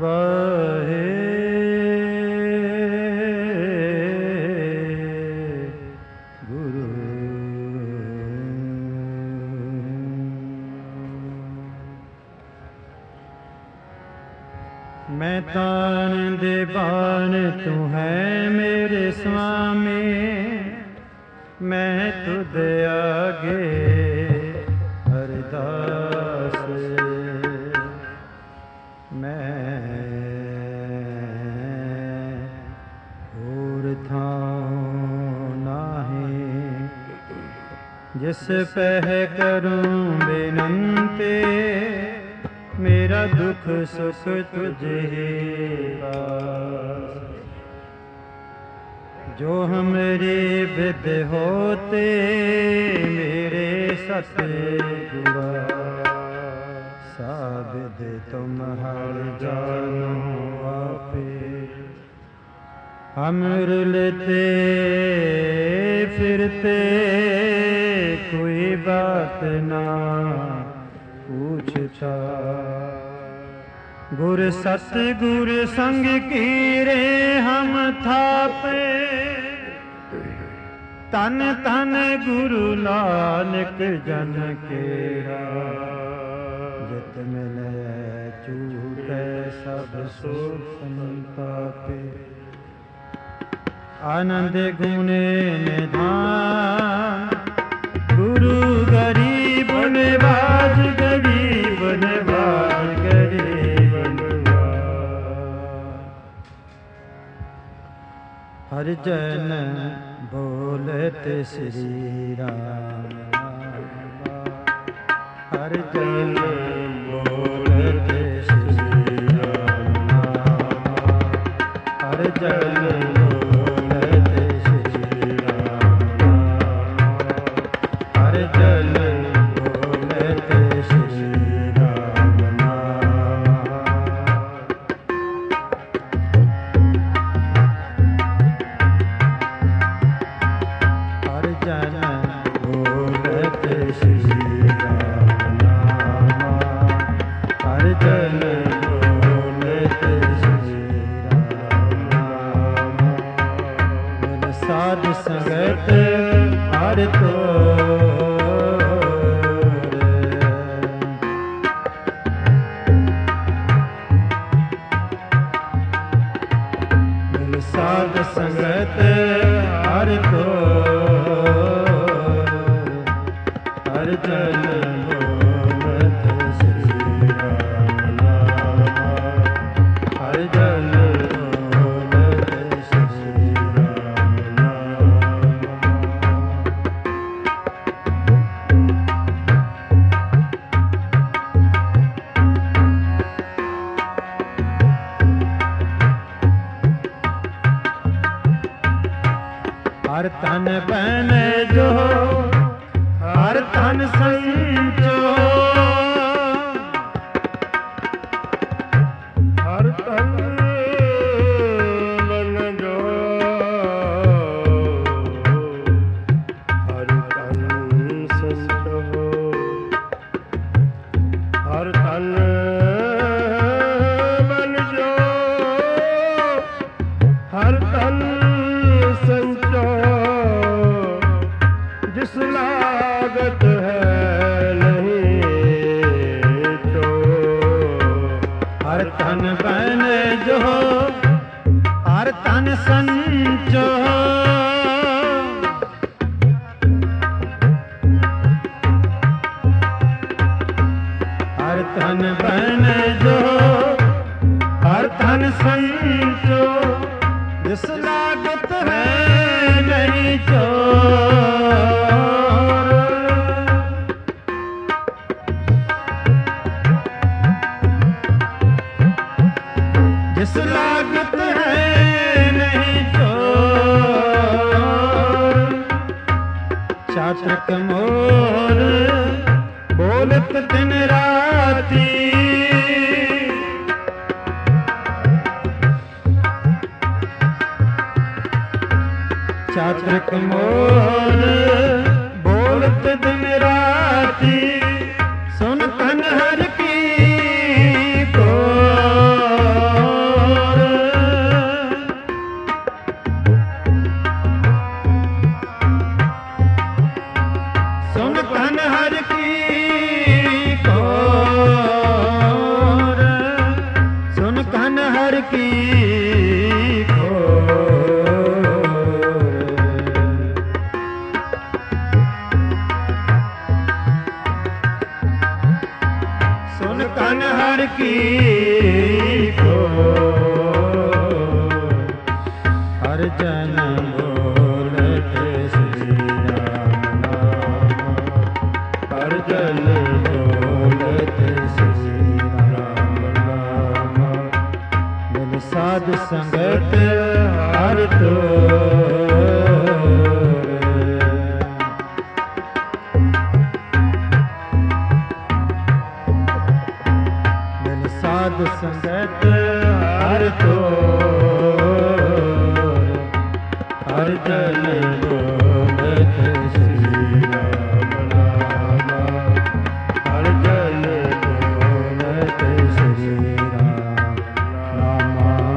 ਵਾਹਿਗੁਰੂ। ਮੈਂ ਤਾਨ ਦੇ ਬਾਣ ਤੂੰ ਹੈ ਮੇਰੇ ਸੁਆਮੀ, ਮੈਂ ਤੁਧ ਆਗੇ ਅਰਦਾਸ, ਮੈਂ ਹੋਰ ਥਾਂ ਨਾਹੀਂ, ਜਿਸ ਪਹਿ ਕਰੂੰ ਬੇਨੰਤੀ, मेरा दुख सुख तुझे पास। जो हमरे विद होते मेरे सतगुरा, साबिद तुम हर जानो आपे। हम रुलते फिरते कोई बात ना पूछता, गुर सतगुर संग कीरे हम थापे। तन तन गुरु नानक जन केरा, जित मिलै चूटै सब सुख संतापे। आनंद गुण निधान गुरु गरीब निवाज, गरीब निवाज, गरीब निवाज। हर जन बोलत श्री राम, हर जन बोलत श्री राम, हर जन हर तन बन जो हर तन संजो, हर तन बन जो हर तन संजो, हर तन बन जो हर तन संजो, जिस लागत है नहीं तो। हर तन बन जो हर तन संजो, हर तन बन जो हर तन संजो, जिस लागत है नहीं तो। जिस लागत है नहीं चोर, चातक मोर बोलत दिन राती। चातक मोर बोलत दिन राती, सुन तन हर की को। ਸੁਨ ਕਨ ਹਰ ਕੀ ਖੋਰ, ਸੁਨ ਕਨ ਹਰ ਕੀ ਹਰ ਕੀ ਖੋਰ, ਹਰ ਜਨ ਬੋਲਤ ਸ੍ਰੀ ਰਾਮ ਨਾਮ, ਹਰ ਜਨ ਬੋਲਤ ਸ੍ਰੀ ਰਾਮ ਨਾਮ, ਮਿਲ ਸਾਧ ਸੰਗਤ ਹਰ ਸਾਧ ਸੰਗਤ ਹਰ ਤੋਰ, ਹਰ ਜਨ ਬੋਲਤ ਸ੍ਰੀ ਰਾਮ ਨਾਮ, ਹਰ ਜਨ ਬੋਲਤ ਸ੍ਰੀ ਰਾਮ ਨਾਮ।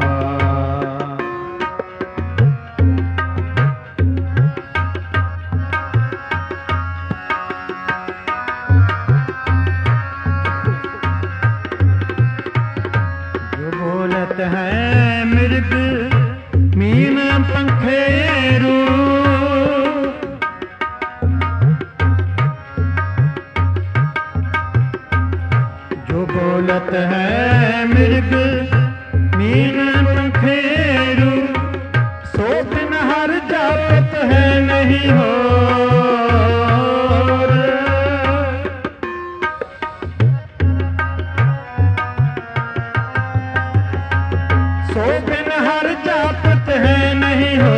बोलत है मृग मीन पंखेरू, जो बोलत है मृग मीन पंखेरू, सो बिन हर जापत है नहीं हो। सो बिन हर जापत है नहीं हो,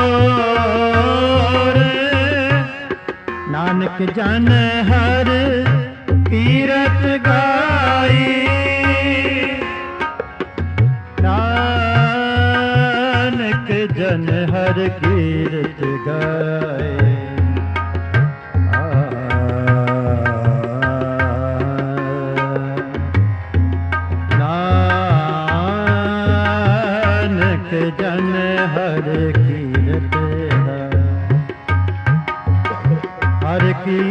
नानक जन हर कीरत गाई, नानक जन हर कीरत गाए। जन हर कीरत हर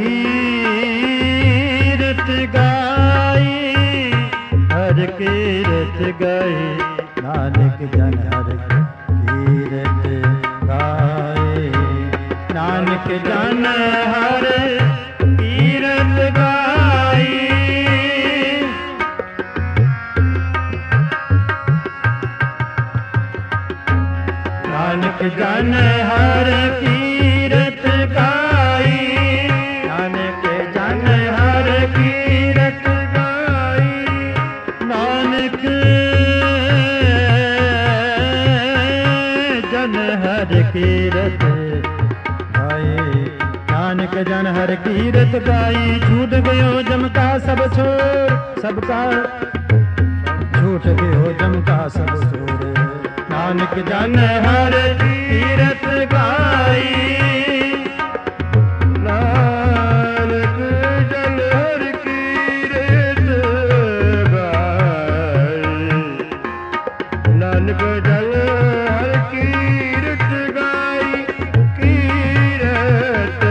कीरत गाई, हर कीरत गाई, नानक जन हर कीरत गाए, नानक जन हर कीरत गाई। नानक जन हर कीरत गाई, नानक जन हर कीरत गाई, नानक जन हर कीरत गाई, नानक जन हर कीरत गाई। छूट गयो जम का सब छोर, सबका छूट गयो जम का सब छोर, नानक जन हर कीरत गाई, नानक जन हर कीरत गाई, नानक जन हर कीरत गाई, कीरत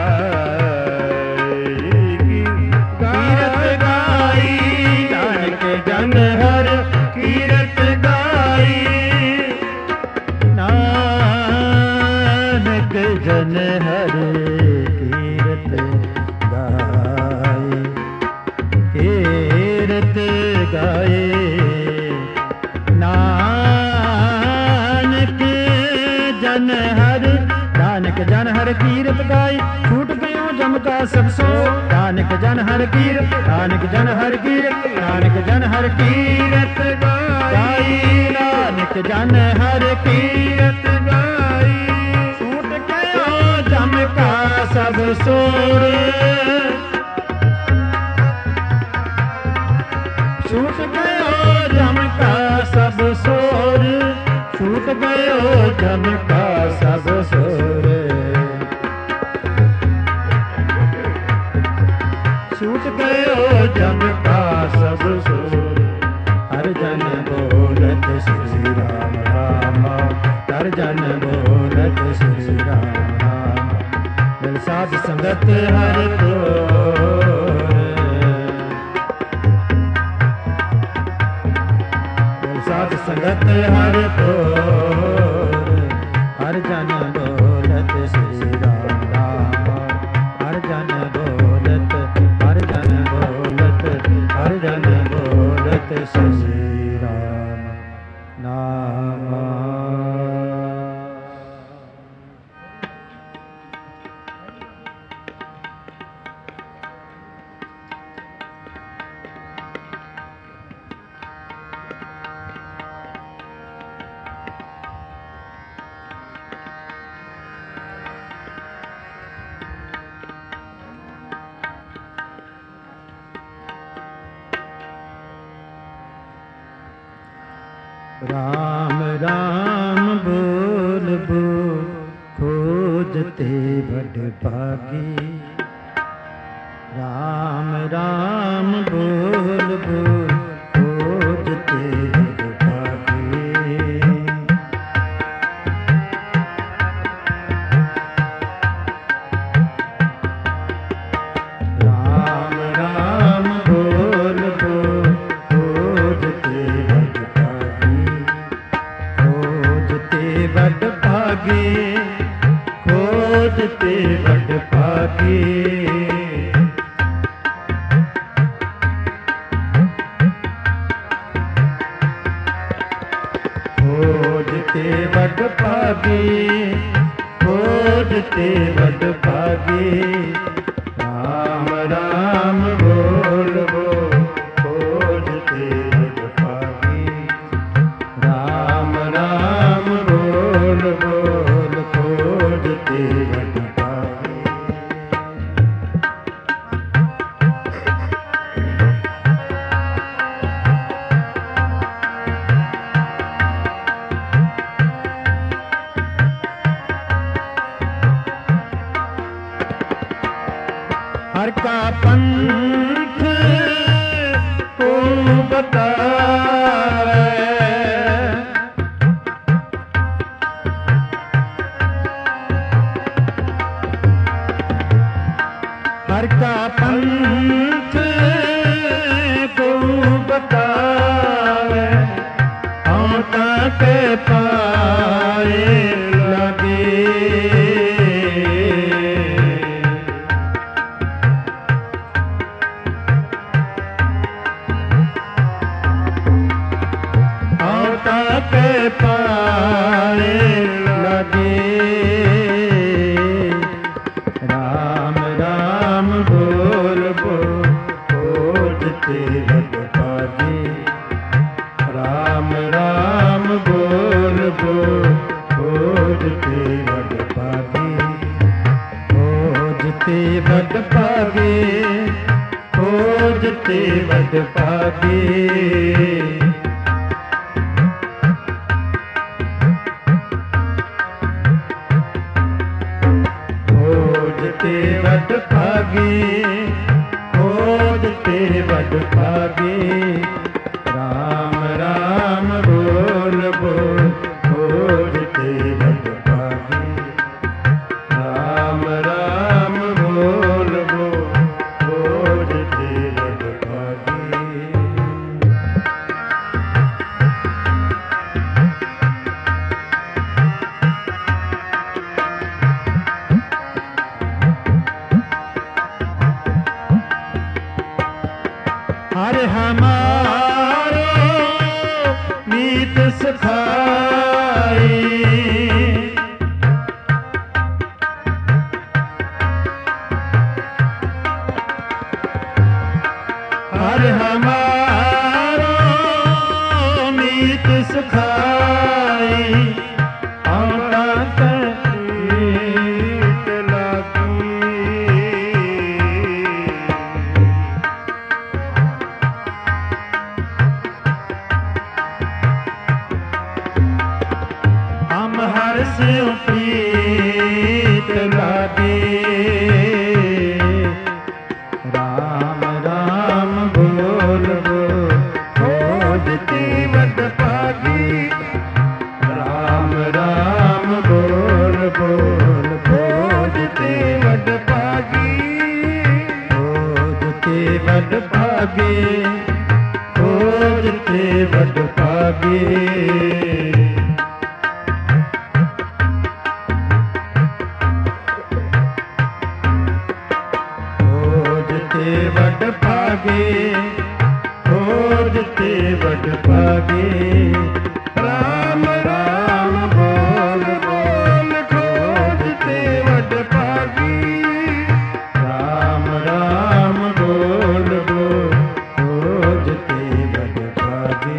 गाई, कीरत गाई, नानक जन हर कीरत गाई, नानक जन हर कीरत गाए, कीरत गाए, नानक जन हर, नानक जन हर कीरत गाई। छूट गयो जम का सब सो, नानक जन हर कीरत, नानक जन हर कीरत, नानक जन हर कीरत गाई, नानक जन हर कीरत गाई। छूट गयो जम का सब सोर, छूट गयो जम का सब सोर, छूट गयो जम का सब सोर, छूट गयो जम का सब सोर। हर जन बोलत श्री राम राम, हर जन बोलत श्री राम राम, मिल साध संगत संगत हर तोर, साध संगत हर तोर, हर जन दौलत श्री राम राम, हर जन दौलत, हर जन दौलत, हर जन दौलत श्री राम नाम। राम राम बोल बोल खोजते बड़ भागी, राम राम बोल बोल खोजते बड़ भागी, राम राम बोल बोल खोजते बड़ भागी, खोजते बड़ भागी, खोजते बड़ भागी, खोजते बड़ भागी, खोजते बड़ भागी, राम राम बोल बोल खोजते बड़ भागी, राम राम बोल बोल खोजते बड़ भागी। हर का पंथ को बताए, हर का पंथ को बताए, हम तक पाए लगे, के पाए लगे, राम राम बोल बोल खोजते बड़ भागी, राम राम बोल बोल खोजते बड़ भागी, खोजते बड़ भागी, खोजते बड़ भागी, खोजते बड़ भागी, खोजते बड़ भागी, राम राम बोल बोल खोजते बड़ भागी, राम राम बोल बोल खोजते बड़ भागी। हर हमारो मीत सखाई, हर हमारो मीत सखाई, अमृत मीत लागी, हम हर से प्रीत लागे, राम राम बोल ते वड भागे, खोज ते वड भागे। खोज ते वड भागे, खोज ते वड भागे। राम राम बोल बोल खोज ते वड भागी। राम राम बोल बोल खोज ते वड भागे।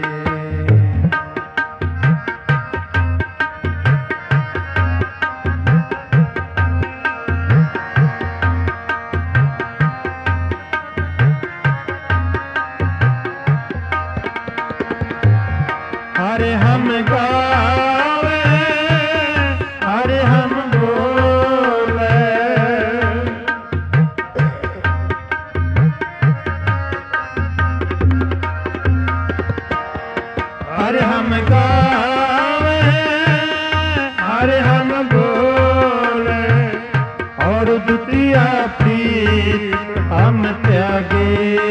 अरे हम गावे, अरे हम बोले, अरे हम गावे, अरे हम बोले, और द्वितीया प्रीत हम त्यागे।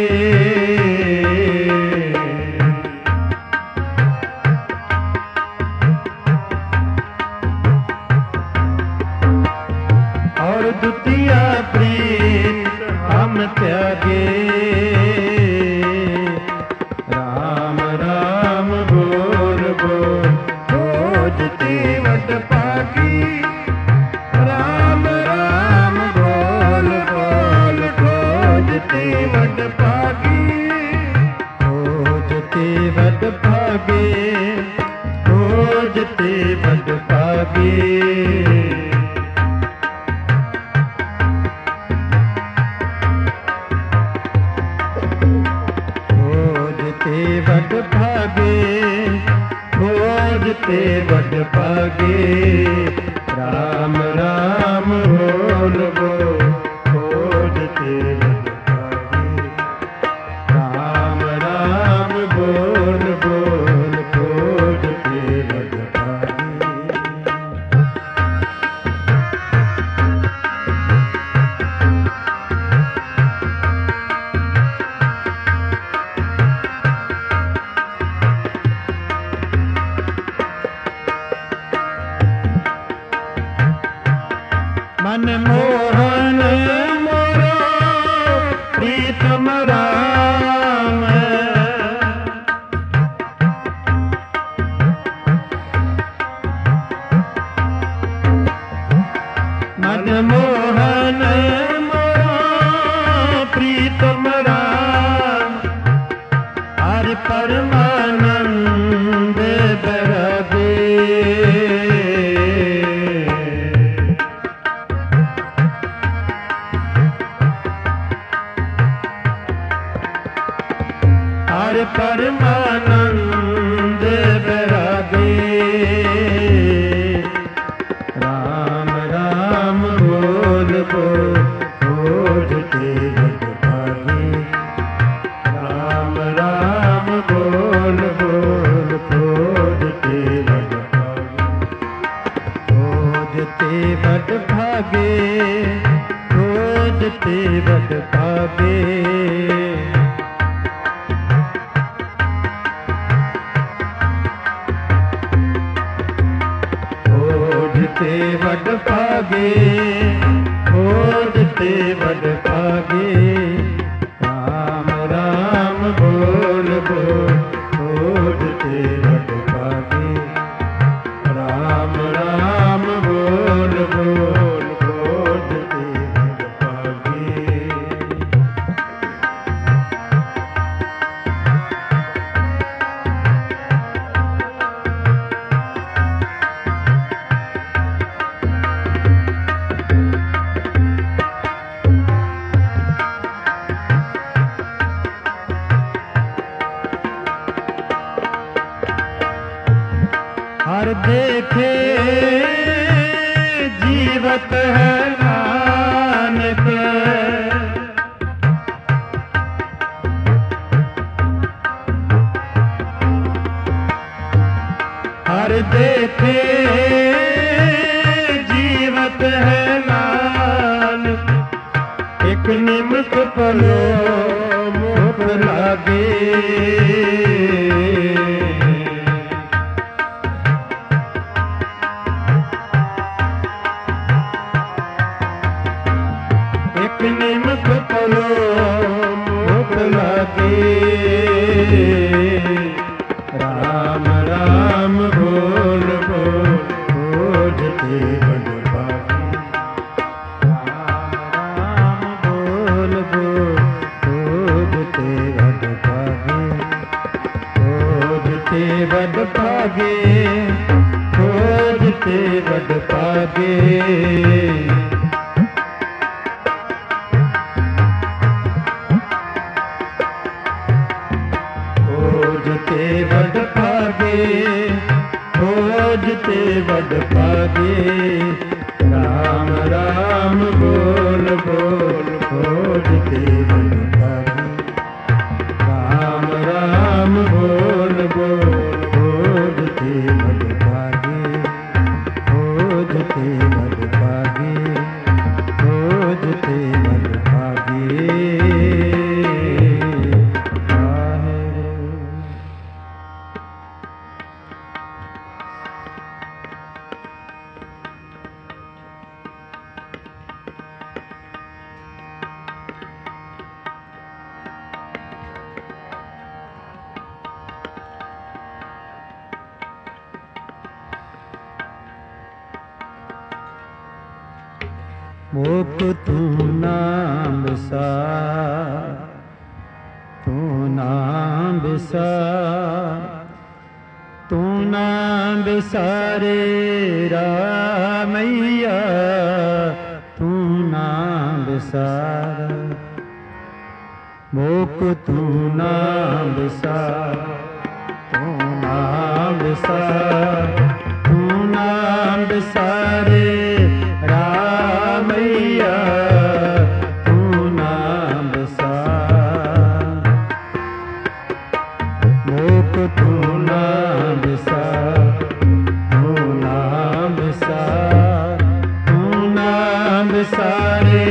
और द्वितीया प्रीत हम त्यागे। राम राम बोल बोल खोज ते वड भागी। राम राम बोल बोल खोज ते वड भागी। खोज ते वड भागे, खोज ते वड भागे। ते वड भागे, खोज ते वड भागे। राम राम बोल बोल खोज ते वड भागे। राम राम बोल बोल खोज ते वड भागे। मन मोहन मोरो प्रीतम राम। मन मोहन मोरो प्रीतम राम। हरि परमानंद बरगे। हरि परमानंद बैरागे। राम राम बोल बोल खोज ते वड भागे। राम राम बोल बोल खोज ते वड भागे। खोज ते वड भागे, खोज ते वड भागे। खोज ते वड भागे, खोज ते वड भागे। राम राम बोल बोल खोज ते वड भागे। राम राम बोल बोल खोज ते वड भागे। हर देखे जीवत है नानक। हर देखे जीवत है नानक। एक निमिष पलो मोह लागे, एक निमिष पलो मोह लागे। राम राम बोल बोल खोजते बड़ भागी, राम राम बोल बोल खोजते बड़ भागी, खोजते बड़ भागे, खोजते बड़ भागे। खोजते बड़ भागे, खोजते बड़ भागे। राम राम बोल बोल खोजते बड़ भागे, राम राम बोल बोल खोजते बड़ भागे, खोजते बड़ भागे, खोजते बड़ भागे। मोक तू नाम बिसार, तू नाम बिसार, तू नाम बिसारे रामैया, तू नाम बिसार। मोक तू नाम बिसार, तू नाम बिसार, तू नाम बिसारे रामैया, तू नाम बिसार। मोक तू नाम बिसार, तू नाम बिसार, तू नाम बिसारे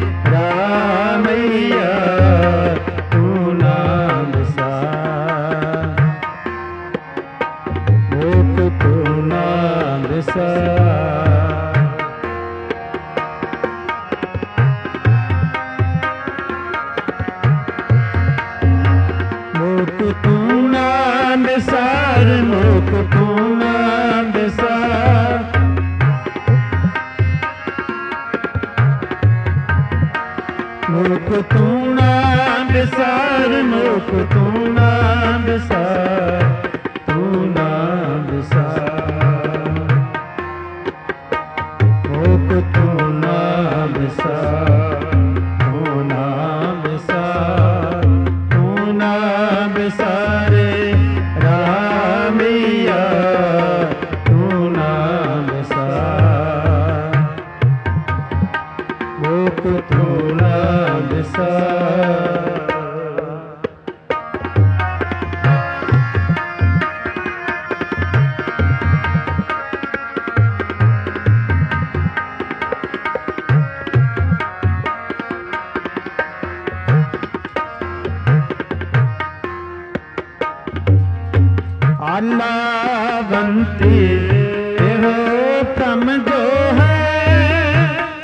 रामैया, तू नाम बिसार। मोक तू नाम बिसार। मोक तू नाम बिसार, मोक तू नाम बिसार। मोक तू नाम बिसार, मोक तू नाम बिसार, तू नाम बिसार। मोक तू नाम बिसार, तू नाम बिसार, तू नाम बिसारे रामैया, तू नाम बिसार। मोक तू नाम बिसार। अल्लाहवंती हो प्रम जो है,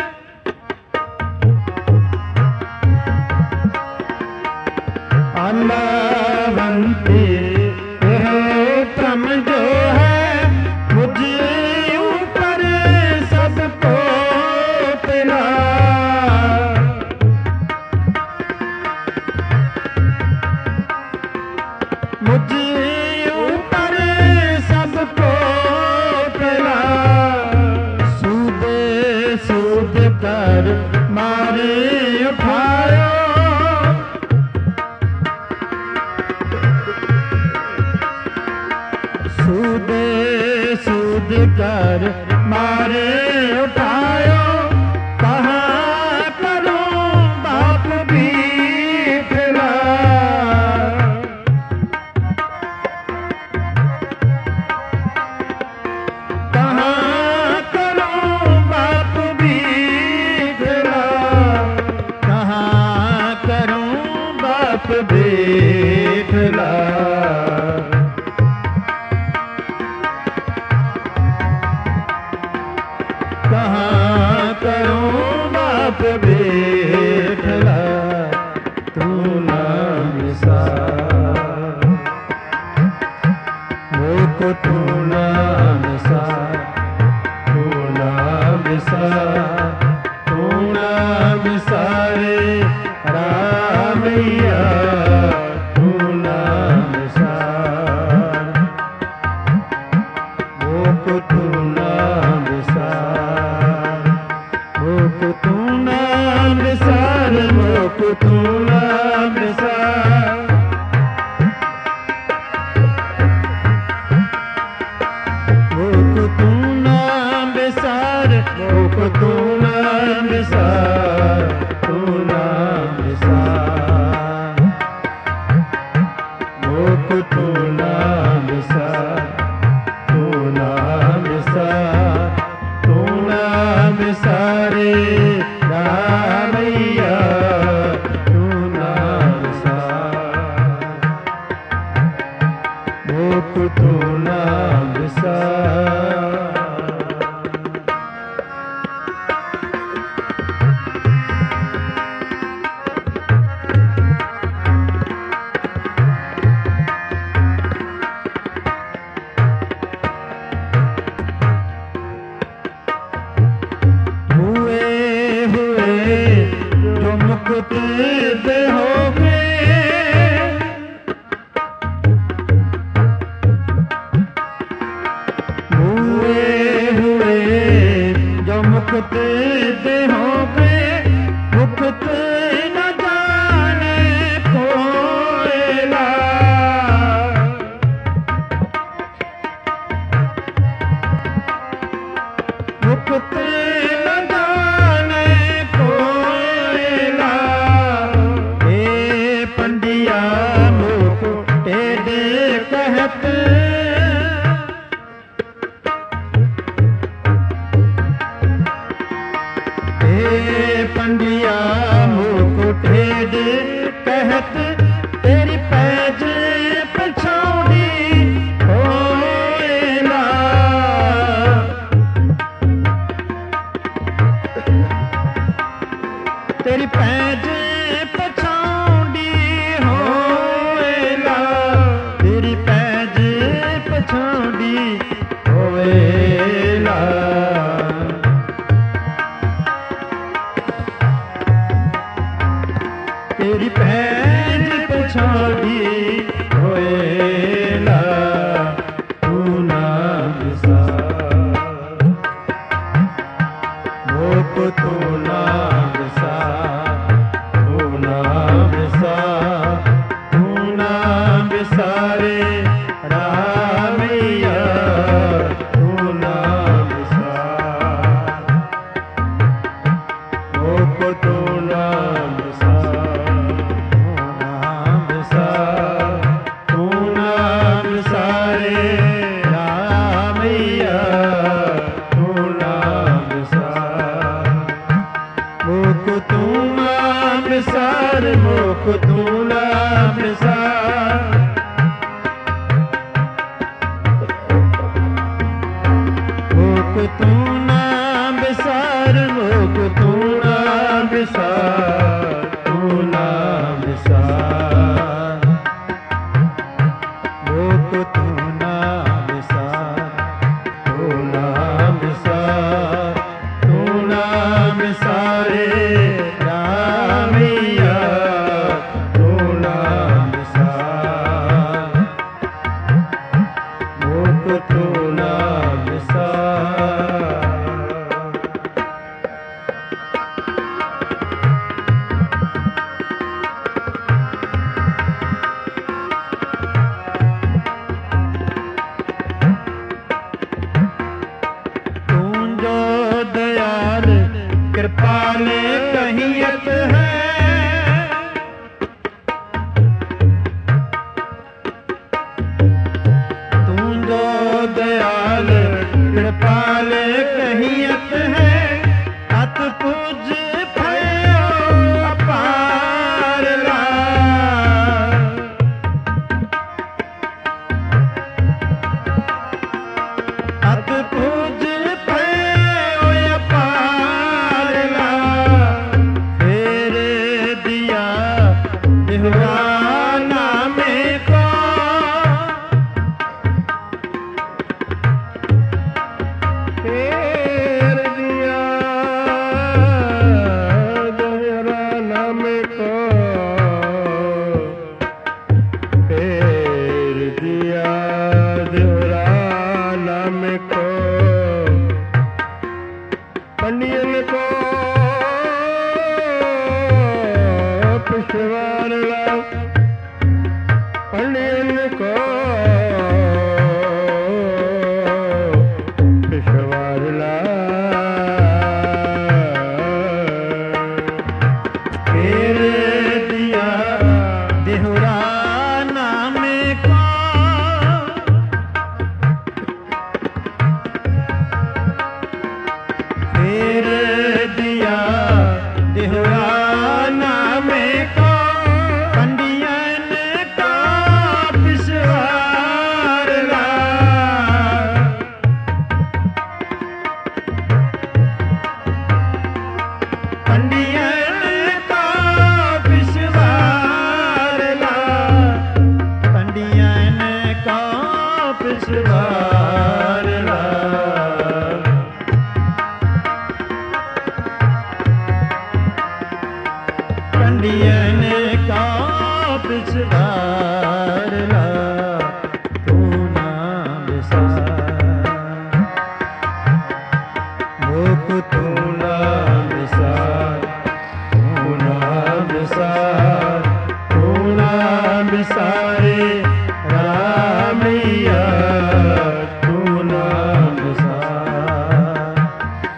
अल्लाहवंती हो प्रम जो है। मुझे ऊपर सबको पिला, मुझे कर मारे उठायो, सूद सूद कर मारे उठायो। कहाँ करूं बाप भी फिरा, कहाँ बाप बेठला। कहाँ करूं बाप बेठला, तू नाम सार मोको, तू नाम सार, तू नाम सार, तू नाम सारे रामैया, तू नाम सार मोको, तू नाम सार मोको, तू नाम सार मोको, तू नाम सार मोको, तू नाम सार मोको, तू नाम सार, तू नाम सार मोको, तू नाम सार, तू नाम सार, तू नाम सारे रामैया, तू नाम सार मोको, तू नाम सार। मुक्त हो गए, हुए जो मुक्त हो गए, मुक्त न जाने कोयला। मुक्त न जाने कोयला, पंडिया मोको टेढ़े कहत, पंडिया मोको टेढ़े कहत, तेरी पैज पछौड़ी होएला। तेरी पैज पछौड़ी होएला, तेरी पैज पछौड़ी होएला। तेरी पैज पछौड़ी होएला, तू नाम सार मोको, तू नाम सार, तू नाम सार, तू नाम सारे रामैया, तू नाम सार मोको, तू नाम सार, तू नाम सारे रामैया, तू नाम सार मोको, तू नाम सार मोको, तू नाम सार मोको, तू नाम सार मोको, तू नाम सार, तू नाम सार मोको, तू नाम सार, तू नाम सार, तू नाम सारे रामैया, तू नाम सार मोको, तू नाम सार। पिछवाड़ लाओ पंडियन को पिछवाड़ लाओ फेर दिया देहुरा नाम को फेर दिया देहुरा नाम को पंडियन का पिछवाड़ लाओ पंडियन का पिछवाड़ लाओ पंडियन का पिछवाड़ लाओ पंडियन का पिछवाड़ लाओ तू ना बिसार भूख तू ना बिसार तू ना बिसार तू ना बिसारे रामैया तू ना बिसार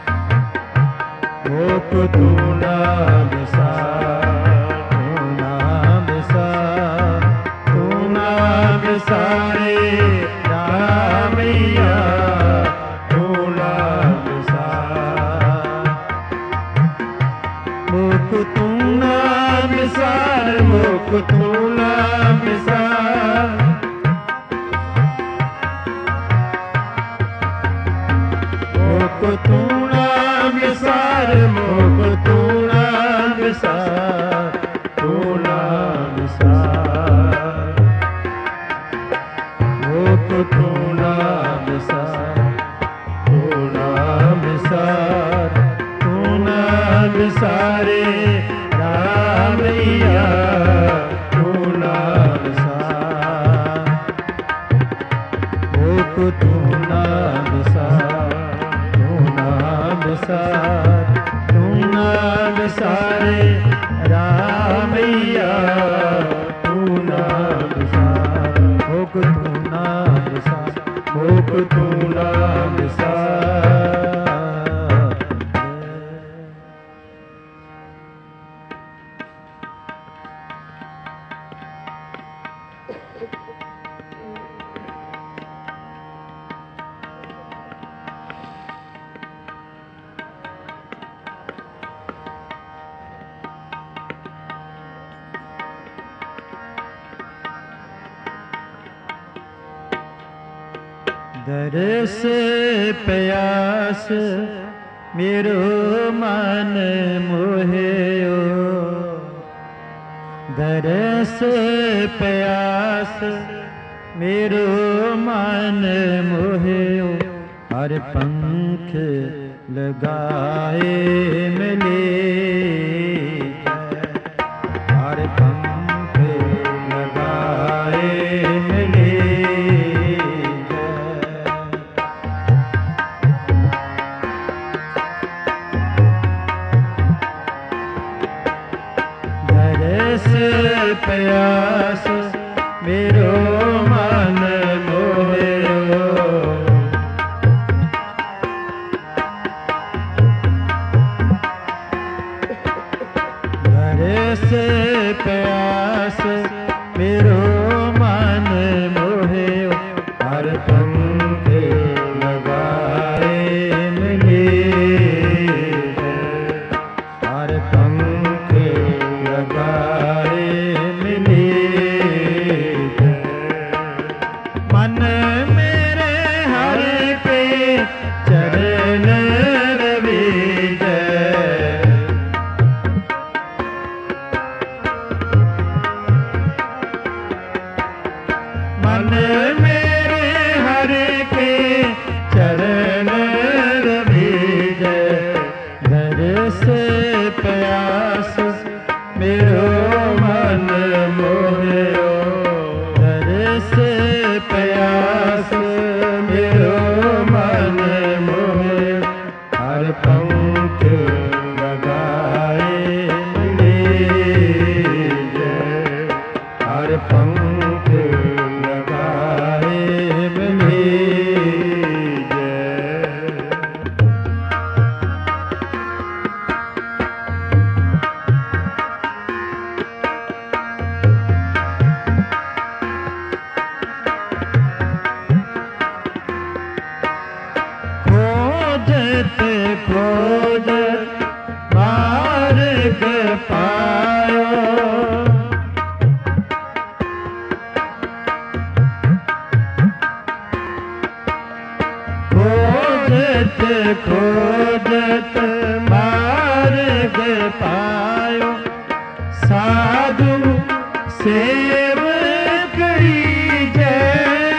भूख तू ना बिसार तू ना बिसार तू ना बिसारे रामैया तू ना बिसार भूख तू ना बिसार भूख तू ना बिसार भूख तू ना बिसार भूख तू ना बिसार तू ना बिसार भूख तू ना बिसार तू ना बिसार तू ना बिसारे रामैया तू ना बिसार भूख तू ना बिसार तू ना बिसार तू ना बिसारे रामैया तू ना बिसार भूख तू ना बिसार भूख तू ना बिसार दरस प्यास मेरो मन मोहियो दरस प्यास मेरो मन मोहियो हर पंख लगाए मिले हर पंख लगाए मिले दरस प्यास मेरो मन मोहियो दरस प्यास मेरो मन मोहियो हर पंख लगाए मिले हर पंख लगाए मिले मन मेरे हर पे चरण रवीज मन मेरे हर के चरण रवीज दरस प्यास मेरो मन मोहियो दरस प्यास मेरो मन मोहियो हर पंख लगाए मिले सेव करी जय।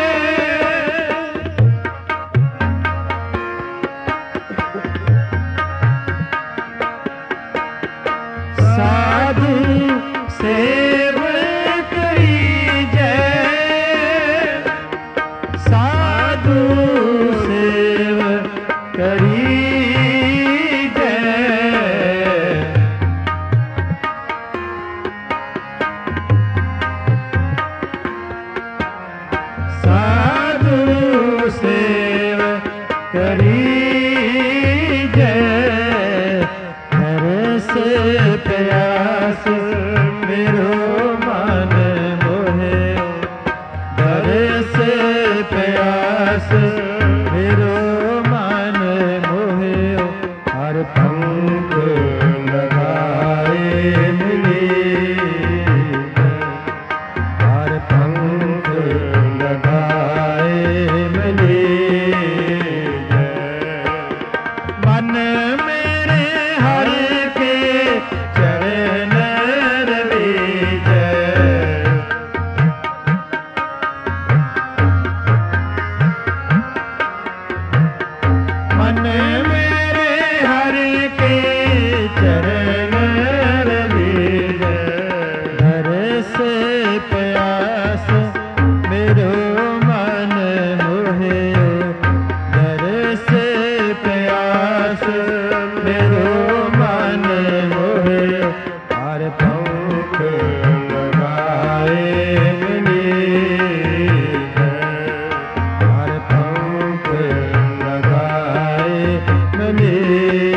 साधु सेव करी जय। साधु सेव करी जय। साधु सेव करी जय। हरस प्यास मेरो मन मोहे। हरस प्यास मेरो मन मोहे। हर पंख लगाए मिले। हर पंख लगाए मिले। मन मेरे हर के चरण रवीज। मन मेरे हर के चरण रवीज। हरस प्यास मेरो मन मोहे। हरस प्यास मेरो मन मोहे। हर पंख लगाए मिले। हर पंख लगाए मिले।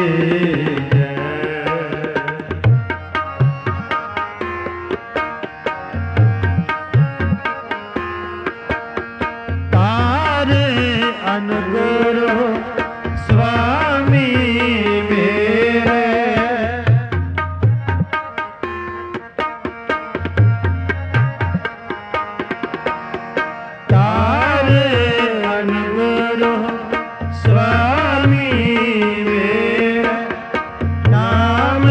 तारे अनुग्रह स्वामी मेरे। तारे अनुग्रह स्वामी मेरे। नाम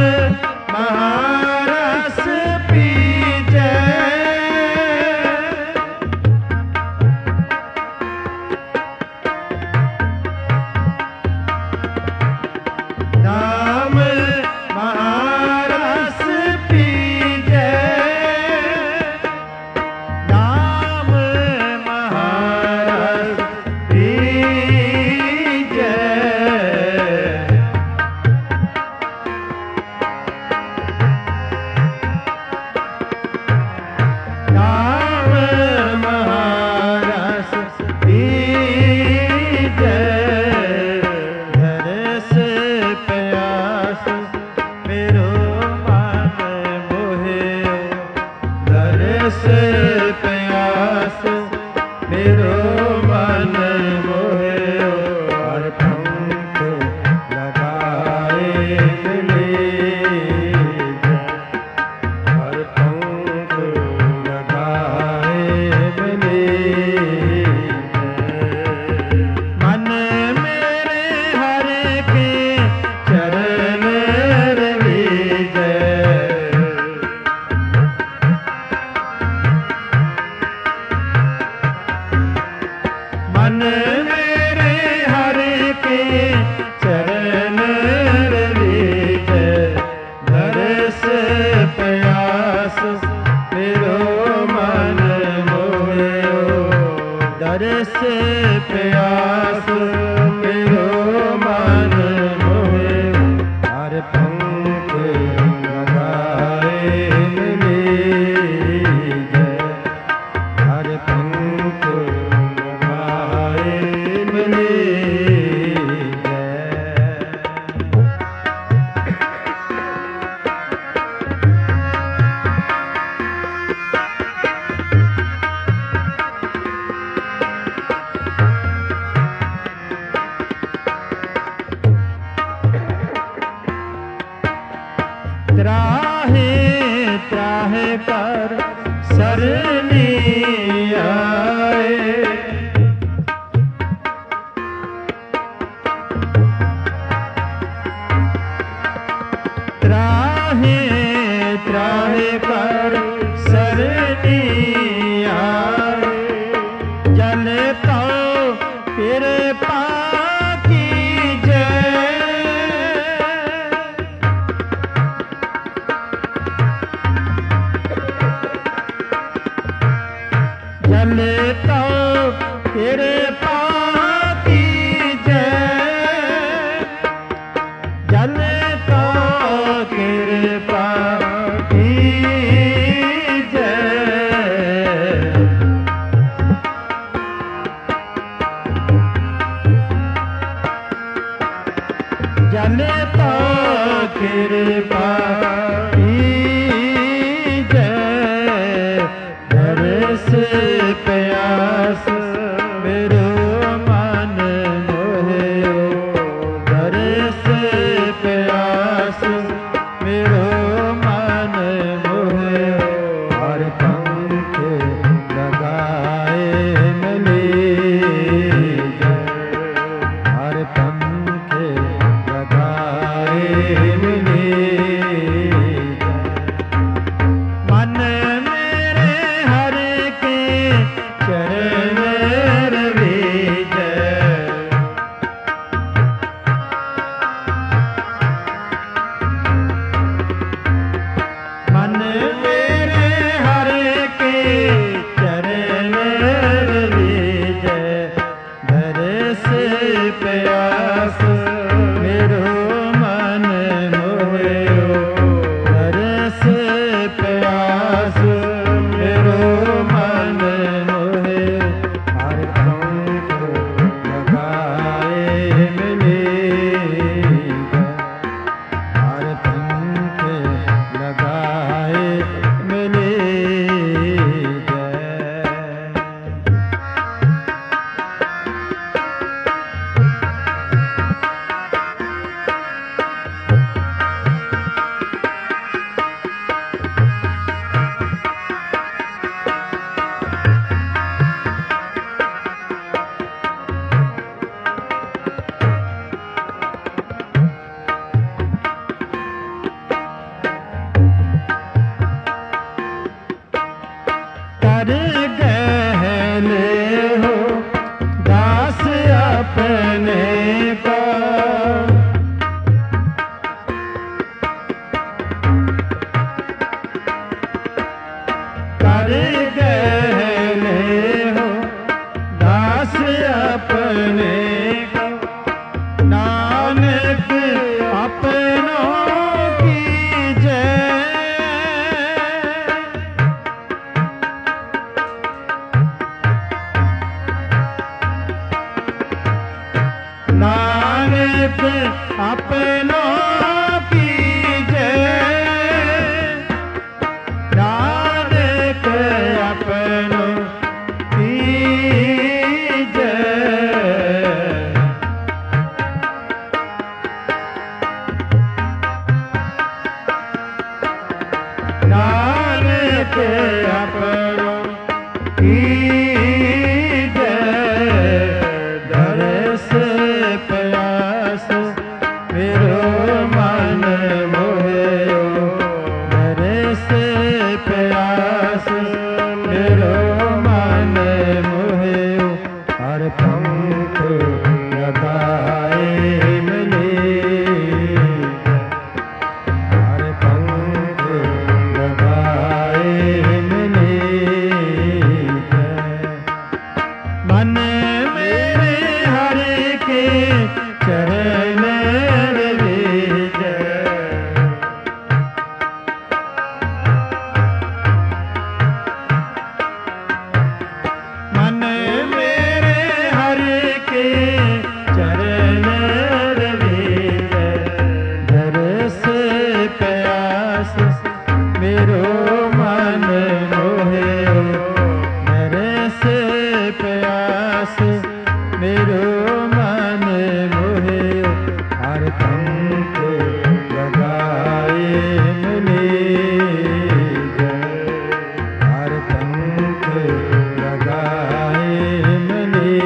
महारस पीजै। नाम महारस पीजै। नाम महारस पीजै। नाम महारस पीजै। हरस प्यास मेरो मन मोहे। हरस प्यास मेरो मन मोहे। हर पंख लगाए मिले। हर पंख लगाए मिले। मन मेरे हर के चरण रवीज। मन मेरे हर के चरण रवीज। हरस प्यास मेरो मन मोहे। हरस प्यास मेरो मन मोहे। हर पंख लगाए मिले। हर पंख लगाए मिले। त्राहे त्राहे पर सरनी आए। त्राहे त्राहे पर सर कृपा कीजै जल तो कृपा कीजै जल तो कृपा कीजै दरस प्यास मेरो मन मोहियो दरस प्यास मेरो मन मोहियो हर पंख लगाए मिले हर पंख लगाए मिले मन मेरे हर के चरण रवीजै मन मेरे हर के चरण रवीजै दरस प्यास मेरो मन मोहियो दरस प्यास मेरो मन मोहियो हर पंख लगाए मिले हर पंख लगाए मिले कर गहले हो दास अपने को कर गहले हो दास अपने को नानक अपनों की जय नानक अपनों की जय नानक अपनों की जय नानक अपनों की दरस प्यास मेरो मन मोहियो दरस प्यास मेरो मन मोहियो हर पंख लगाए मिले हर पंख लगाए मिले मन मेरे हर के चरण रवीजै मन मेरे हर के चरण रवीजै दरस प्यास मेरो मन मोहियो दरस प्यास मेरो मन मोहियो हर पंख लगाए मिले हर पंख लगाए मिले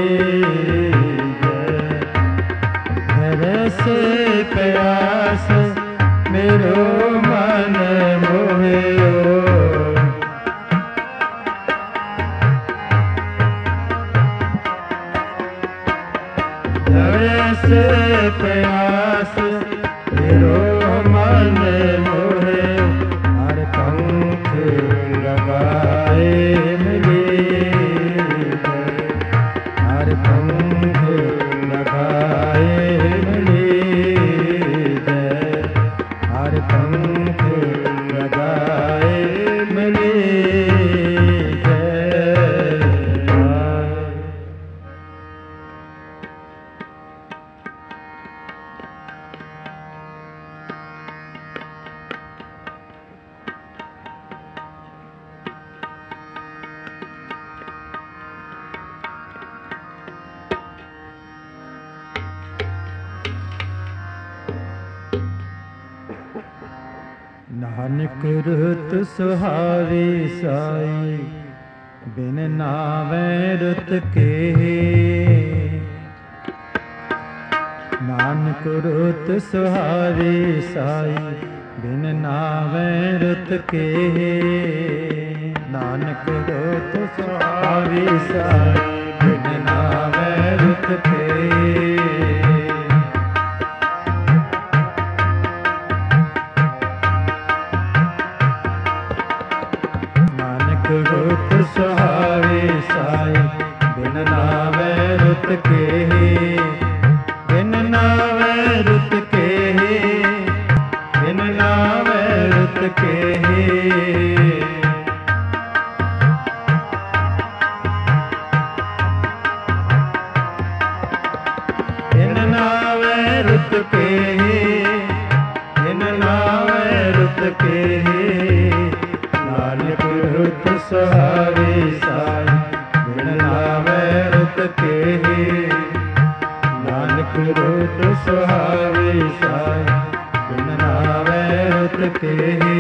दरस प्यास मेरो मन मोहियो नानक रुत सुहावी साई, बिन नावे रुत के। नानक रुत सुहावी साई, बिन नावे रुत के। नानक रुत सुहावी साई, बिन नावे रुत के। नानक रुत सुहावी साई, बिन नावे रुत के। बिन नावे रुत के, बिन नावे रुत के। बिन नावे रुत के, बिन नावे रुत के। नानक रुत सुहावी साई, बिन नावे रुत के। नानक रुत सुहावी साई, बिन नावे रुत के।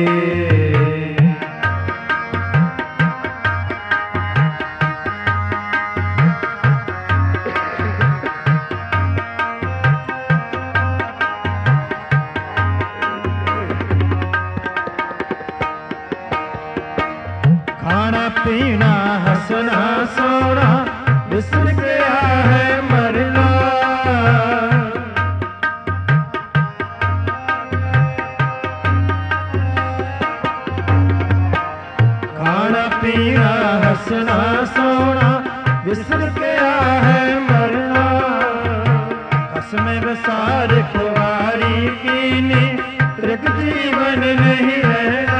खाना पीना हंसना सोना, बिसर गया है मरना। खाना पीना हंसना सोना, बिसर गया है मरना। कसमें बसार खुआरी कीनी, तृक जीवन नहीं रहना।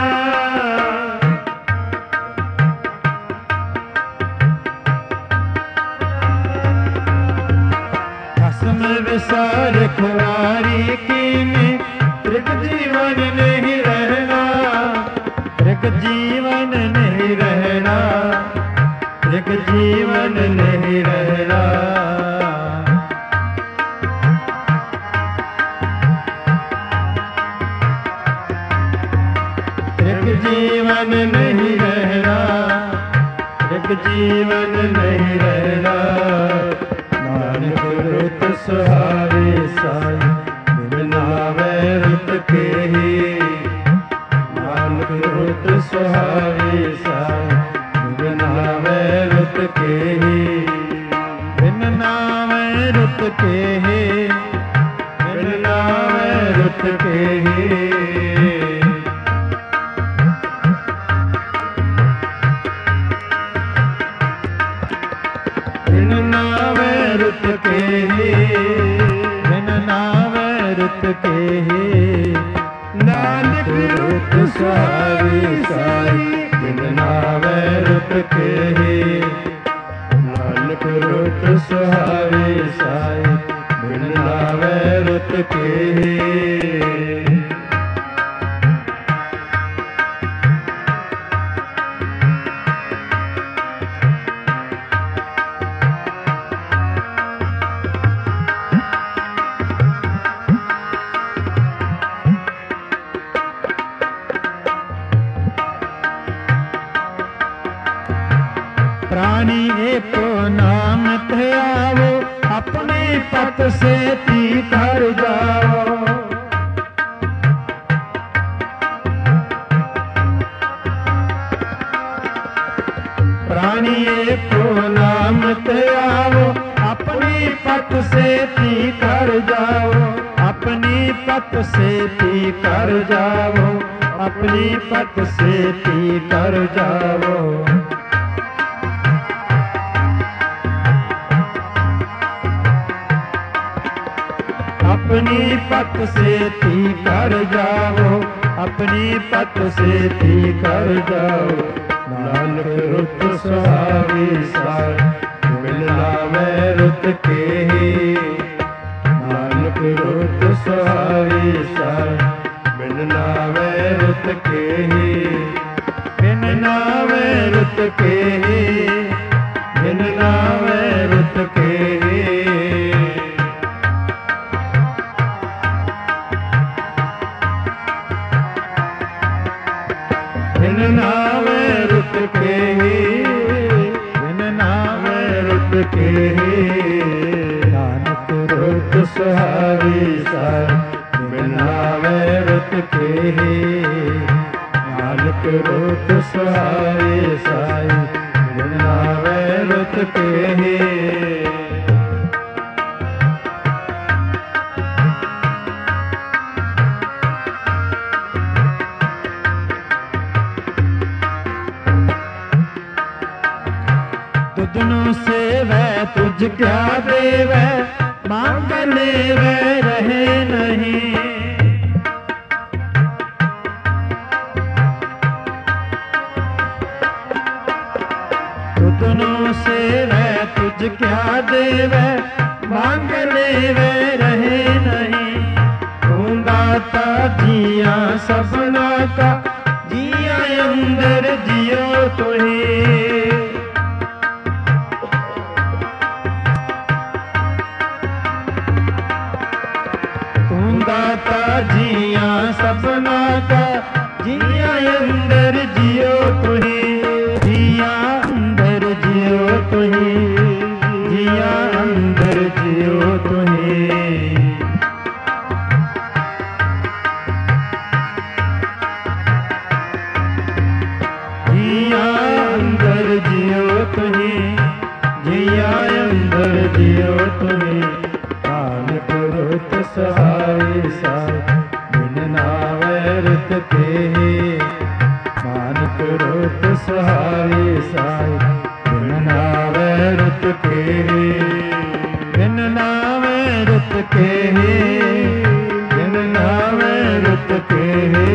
विसार खुआरी कीनी, तृक जीवन नहीं रहना। तृक जीवन नहीं रहना, तृक जीवन नहीं रहना। तृक जीवन नहीं रहना, तृक जीवन नहीं रहना। नानक रुत सुहावी साई, बिन नावे रुत के। नानक रुत सुहावी साई, बिन नावे रुत के। बिन नावे रुत के, बिन नावे रुत के। बिन नावे रुत के, बिन नावे रुत के। नानक रुत सुहावी साई, बिन नावे रुत के। नानक रुत सुहावी साई, बिन नावे रुत के। प्राणी एको नाम ध्यावो, अपने पथ से तीतर जाओ। प्राणी एको नाम ध्यावो, अपने पथ से तीतर जाओ। अपनी पथ से तीतर जाओ, अपनी पथ से तीतर जाओ। अपनी पथ से तीतर जाओ, अपनी पथ से तीतर जाओ। नानक रुत सुहावी साई, बिन नावे रुत के। नानक रुत सुहावी साई, बिन नावे रुत के। बिन नावे रुत के, बिन नावे रुत के। के नानक रुत सुहावी साई बिनावे रुत के नानक रुत सुहावी साई बिनावे रुत के तुझनो सेवै तुझ क्या देवै मांग लेवै रहे नहीं तुझनो सेवै तुझ क्या देवै मांग लेवै रहे नहीं तू दाता जिया सबना का जिया अंदर जियो तुही दाता जिया सबना का जिया अंदर जियो तुही जिया अंदर जियो तुही जिया अंदर जियो तुही जिया अंदर जियो तुही जिया अंदर जियो तुही नानक रुत सहाय साई बिन नावै रुत के नानक रुत सहाय साई बिन नावै रुत के बिन नावै रुत के बिन नावै रुत के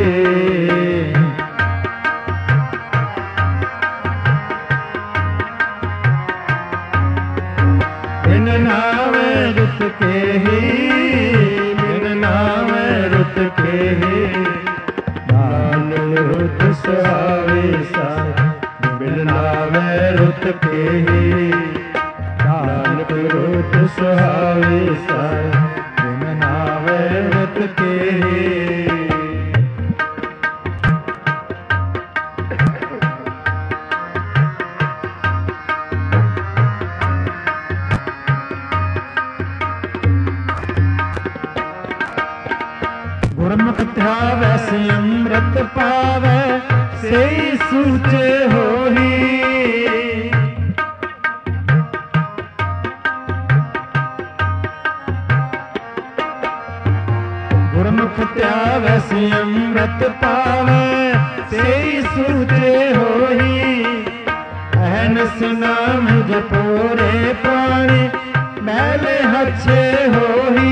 बिन नावै रुत के बिन नावै रुत के नानक रुत सुहावे साई बिन नावै रुत के नानक रुत सुहावे साई बिन नावै रुत के गुरमुख ध्यावै से अमृत पावै से सूचे होही गुरमुख ध्यावै से अमृत पावै से सूचे होही अहनस नाम जपो रे प्राणी मैले हच्छे होही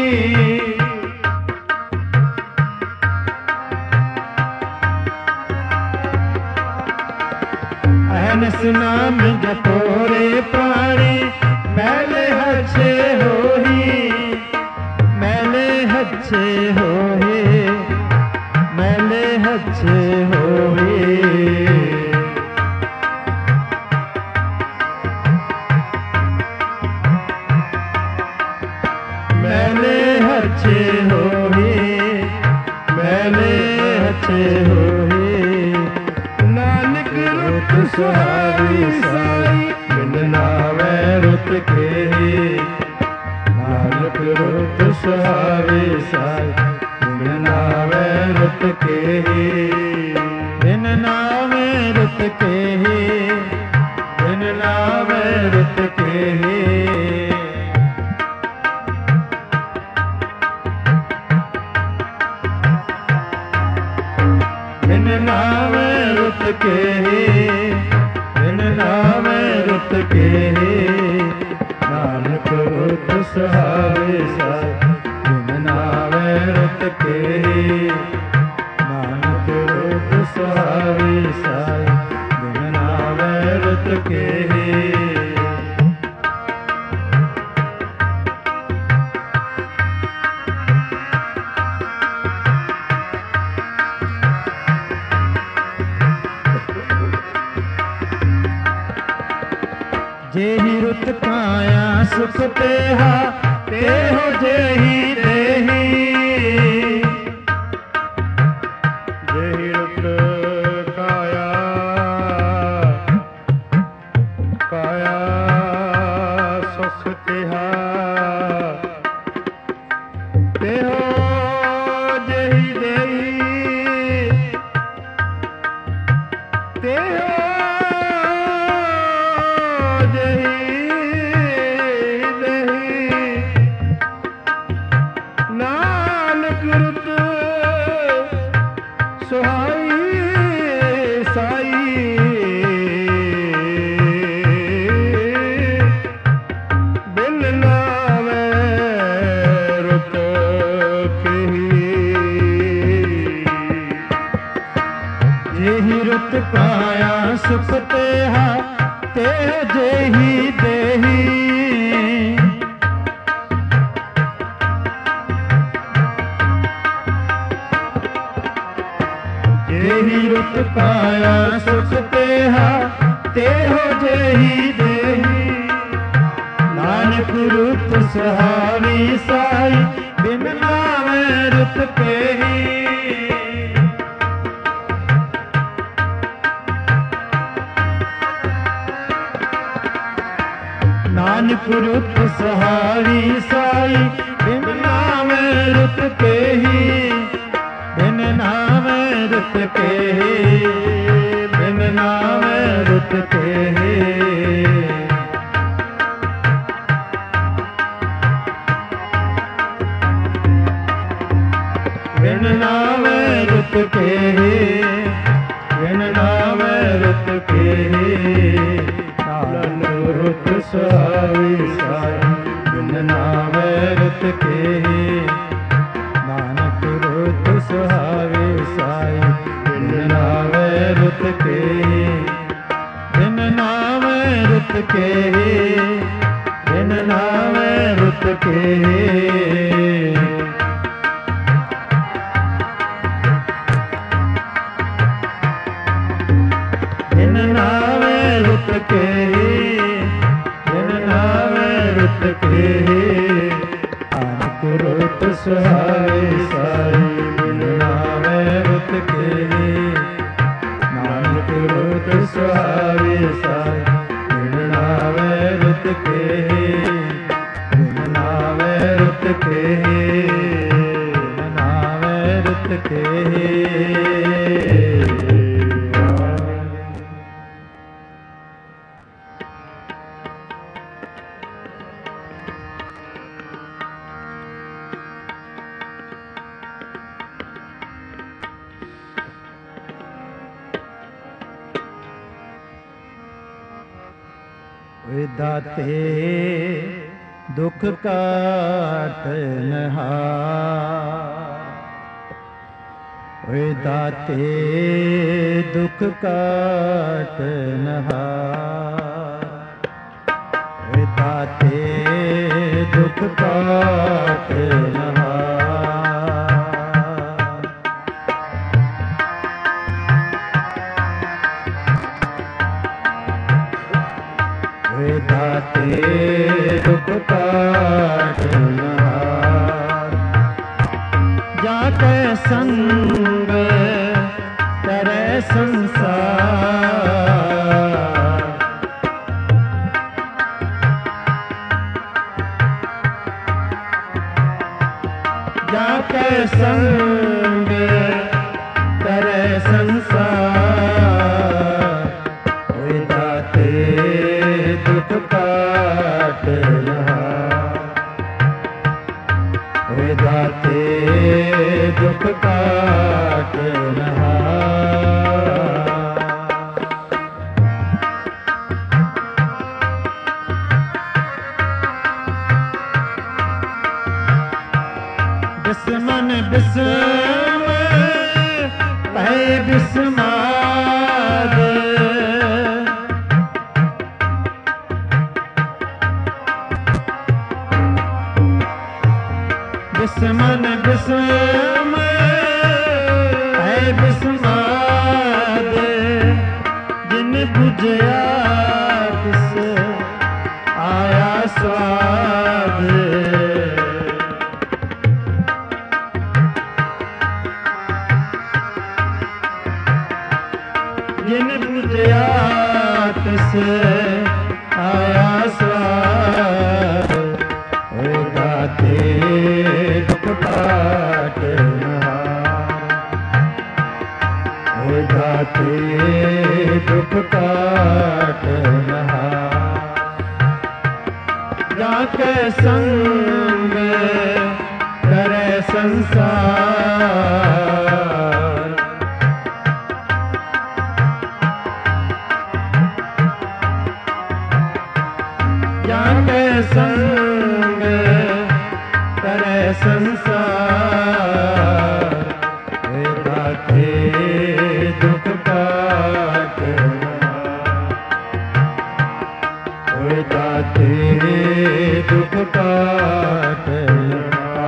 अहनस नाम जपो रे प्राणी मैले हच्छे होही मैले हच्छे होही मैले हच्छे होही मैले हच्छे होही मैले हच्छे होही नानक रुत सुहावी साई बिन नावै रुत के नानक रुत सुहावी साई बिन नावै रुत के बिन नावै रुत के बिन नावै रुत के बिन नावै रुत के बिन नावै रुत के नानक रुत सुहावे साई बिन नावै रुत के नानक रुत सुहावे साई बिन नावै रुत के जेहि रुत पाया सुख तेहा तेहो जेहि देहि जेहि रुत काया काया ਸੁਖ ਤੇਹਾ ਤੇ ਜਿਹੀ ਦੇਹੀ ਜਿਹੀ ਰੁਤ ਪਾਇਆ ਸੁਖ ਤੇਹਾ ਤੇਹੋ ਜਿਹੀ ਦੇਹੀ ਨਾਨਕ ਰੁਤ ਸੁਹਾਵੀ ਸਾਈ ਬਿਨ ਨਾਵੇਂ ਰੁਤ ਕੇਹੀ ਨਾਨਕ ਰੁਤ ਸੁਹਾਵੀ ਸਾਈ ਬਿਨ ਨਾਵੇਂ ਰੁਤ ਕੇਹੀ ਬਿਨ ਨਾਵੇਂ ਰੁਤ ਕੇਹੀ ਬਿਨ ਨਾਵੇਂ ਰੁਤ ਕੇਹੀ ਬਿਨ ਨਾਵੇਂ ਰੁਤ ਕੇਹੀ ਬਿਨ ਨਾਵੇਂ ਰੁਤ ਕੇਹੀ ਰੁਤ ਸੁਹਾਵੀ ਸਾਈ ਬਿਨ ਨਾਵੇਂ ਰੁਤ ਕੇਹੀ ਨਾਨਕ ਰੁਤ ਸੁਹਾਵੀ ਸਾਈ ਬਿਨ ਨਾਵੇਂ ਰੁਤ ਕੇਹੀ ਬਿਨ ਨਾਵੇਂ ਰੁਤ ਕੇਹੀ ਬਿਨ ਨਾਵੇਂ ਰੁਤ ਕੇਹੀ ਬਿਨ ਨਾਵੇਂ ਰੁਤ ਕੇਹੀ ਬਿਨ ਨਾਵੇਂ ਰੁਤ ਕੇਹੀ ਨਾਨਕ ਰੁਤ ਸੁਹਾਵੀ ਸਾਈ ਬਿਨ ਨਾਵੇਂ ਰੁਤ ਕੇਹੀ ਨਾਨਕ ਰੁਤ ਸੁਹਾਵੀ ਸਾਈ ਬਿਨ ਨਾਵੇਂ ਰੁਤ ਕੇਹੀ ਬਿਨ ਨਾਵੇਂ ਰੁਤ ਕੇਹੀ ਬਿਨ ਨਾਵੇਂ ਰੁਤ ਕੇਹੀ ਦਾਤੇ ਦੁਖ ਕਾਟਨ ਹਾਰ ਓਏ ਦਾਤੇ ਦੁਖ ਕਾਟਨ ਹਾਰ ਓਏ ਦਾਤੇ ਦੁਖ ਕਾਟਨ ਹਾਰ ਓਏ ਦਾਤੇ ਦੁਖ ਕਾਟਨ ਹਾਰ ਜਾ ਕੈ ਸੰਗ ਕਰੈ ਸੰਸਾਰ ਜਾ ਕੈ ਸੰਗ ਕਰੈ ਸੰਸਾਰ ਓਏ ਦਾਤੇ ਦੁਖ ਕਾਟਨ ਹਾਰ ਓਏ ਦਾਤੇ ਦੁਖ ਕਾਟਨ ਹਾਰ ਬਿਸਮਨ ਬਿਸਮ ਭੈ ਬਿਸਮਾਦ ਬਿਸਮਨ ਬਿਸਮ ਭੈ ਬਿਸਮਾਦ ਜਿਨ ਬੁਝਿਆ ਤਿਸ ਆਇਆ ਸਵਾਦ ਜਿਨ ਬੁਝਿਆ ਤਿਸ ਆਇਆ ਸਵਾਦ ਓਏ ਦਾਤੇ ਦੁਖ ਕਾਟਨ ਹਾਰ ਓਏ ਦਾਤੇ दुख काट रहा। जाके संग करे संसार, जाके संग करे संसार, दाते दुख काट रहा, दाते दुख काट रहा।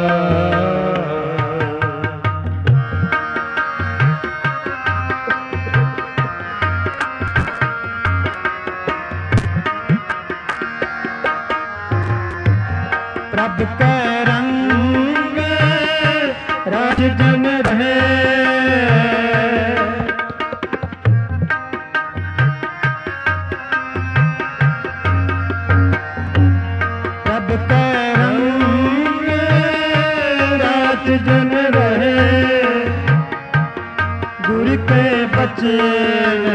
प्रभ के रंग राज जन रहे, प्रभ के रंग राज जन रहे, गुरु के बचन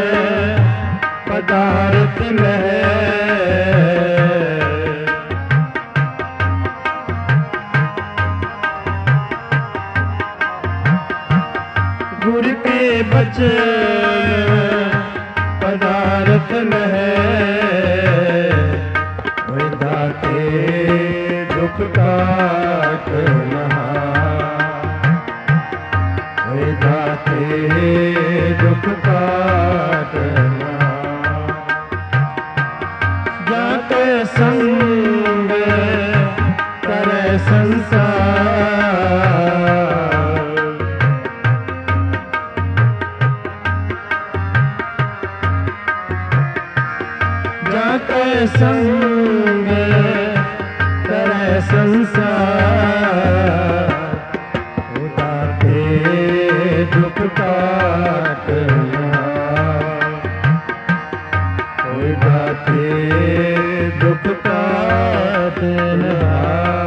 पदार्थ लहे। गुरु के बचन पदार्थ लहे, दाते दुख काट रहा, दाते दुख काट रहा। जाके संग करे संसार, जाके संग करे संसार, दाते दुख काट रहा, दाते दुख काट रहा।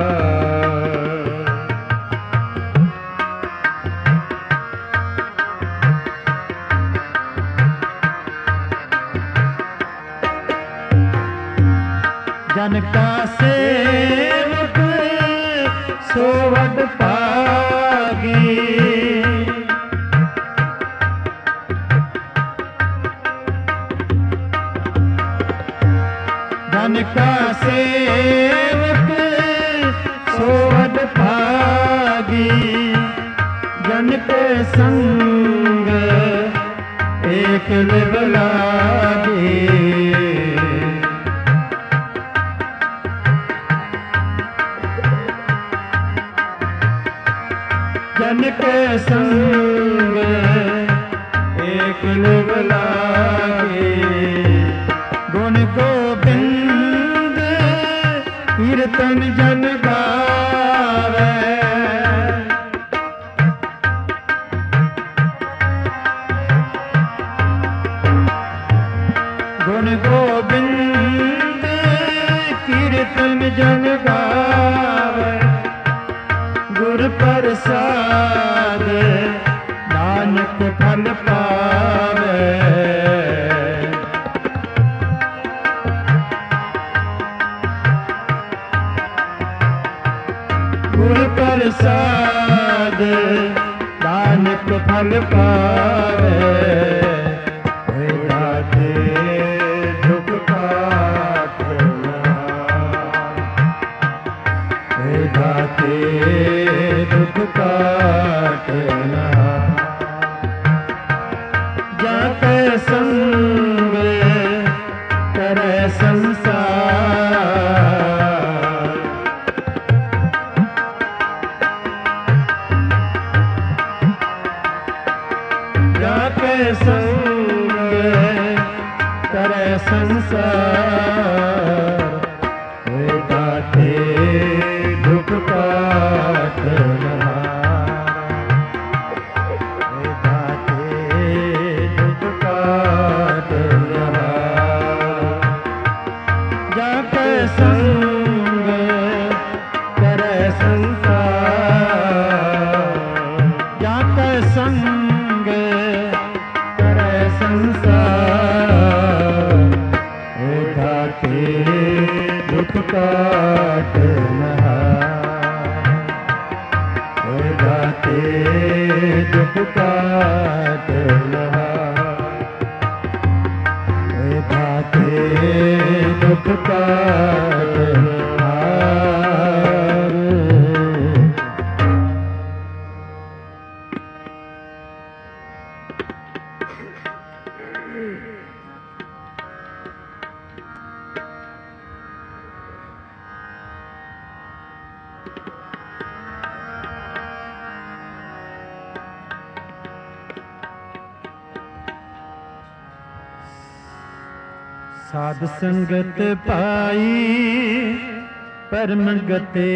जन का सेवक सोवत पागी, जन का सेवक सोवत पागी, जन के संग एक लिव लागी। जन के संग एक लिव लागे, गुण गोबिंद कीर्तन जन गावे। गुण गोबिंद कीर्तन जन गावे, गुर प्रसाद नानक फल पावे। गुर प्रसाद नानक फल पावे, दाते दुख काट रहा, दाते दुख काट रहा। जाके संग करे संसार, जाके संग करे संसार, दाते दुख काट रहा, दाते दुख काट रहा। जाके संग करे संसार, जाके संग करे संसार। के दुख काट साध संगत पाई परम गते,